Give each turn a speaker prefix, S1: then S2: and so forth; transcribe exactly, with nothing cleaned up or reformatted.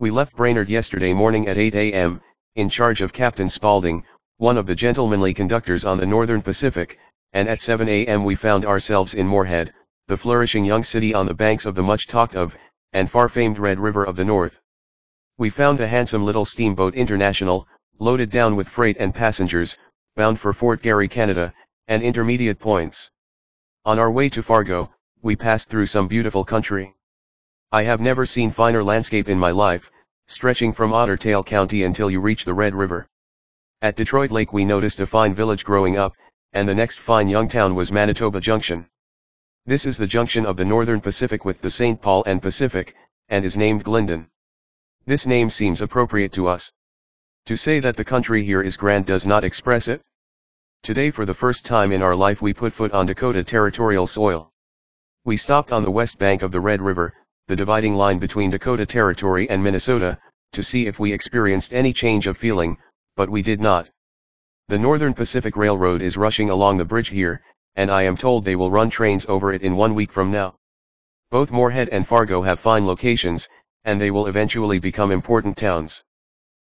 S1: We left Brainerd yesterday morning at eight A M, in charge of Captain Spaulding, one of the gentlemanly conductors on the Northern Pacific, and at seven A M we found ourselves in Moorhead, the flourishing young city on the banks of the much talked of, and far-famed Red River of the North. We found a handsome little steamboat International, loaded down with freight and passengers, bound for Fort Garry, Canada, and intermediate points. On our way to Fargo, we passed through some beautiful country. I have never seen finer landscape in my life, stretching from Otter Tail County until you reach the Red River. At Detroit Lake we noticed a fine village growing up, and the next fine young town was Manitoba Junction. This is the junction of the Northern Pacific with the Saint Paul and Pacific, and is named Glyndon. This name seems appropriate to us. To say that the country here is grand does not express it. Today for the first time in our life we put foot on Dakota Territorial soil. We stopped on the west bank of the Red River, the dividing line between Dakota Territory and Minnesota, to see if we experienced any change of feeling, but we did not. The Northern Pacific Railroad is rushing along the bridge here, and I am told they will run trains over it in one week from now. Both Moorhead and Fargo have fine locations, and they will eventually become important towns.